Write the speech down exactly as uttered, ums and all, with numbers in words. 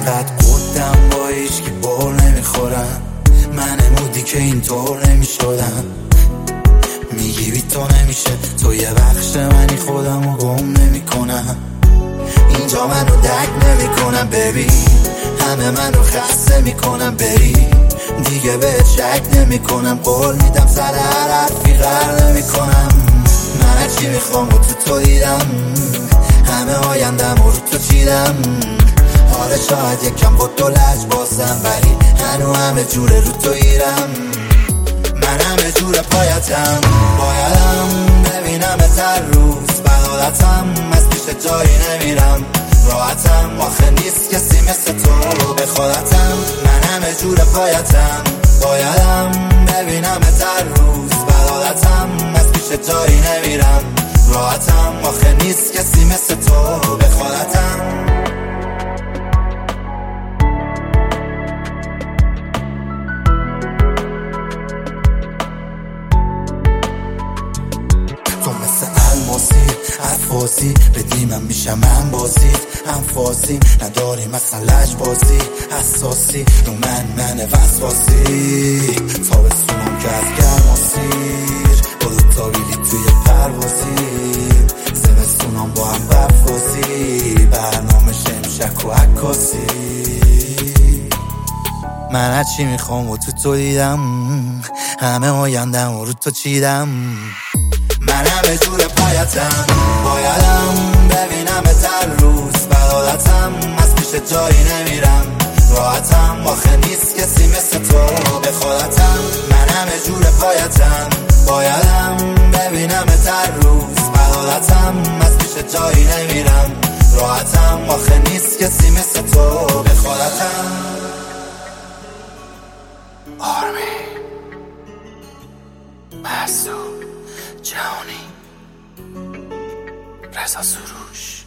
انقدر قدم با هیچکی بول نمیخورم، من مودی که اینطور نمیشدم. میگی بی تو نمیشه، تو یه بخش منی، خودمو گم نمیکنم. اینجا منو درک نمیکنم ببین، همه منو خسته میکنم بری. دیگه به شک نمیکنم، قول میدم سر هر حرفی غر نمیکنم. من چی میخوام و تو تو دیدم، همه آیندم و رو تو چیدم. حالا شاید یکم با تو لج بازم، ولی هنو همه جوره رو تو ایرم. من همه جور پایتم، بایدم ببینم هر روز بدالتم. از پیش جایی نمیرم، راحتم آخه نیست کسی مثل تو به خودتم. من همه جور پایتم، بایدم ببینم هر روز بدالتم. از پیش جایی نمیرم، راحتم آخه نیست کسی مثل تو به خودتم. تو مثل الماسی عفاسی، بدی من میشم من بازید انفاسی. نداری مثل لج بازی حساسی، رو من من وسواسی. تا بسونم که از گرماسیر، با دوتا بیلی توی پروازیم. زمستونم با هم بفازی، برنامه شمشک و عکاسی. من هرچی میخوام و تو تو دیدم، همه آیندم و رو تو چیدم. من همه جور پایتم، بایدم ببینم هر روز بدالتم. از پیش جایی نمیرم، راحتم آخه نیست کسی مثل تو به خودتم. من همه جور پایتم، بایدم ببینم هر روز بدالتم. از پیش جایی نمیرم، راحتم آخه نیست کسی مثل تو به خودتم. آرمی مسعود جهانی، رضا سروش.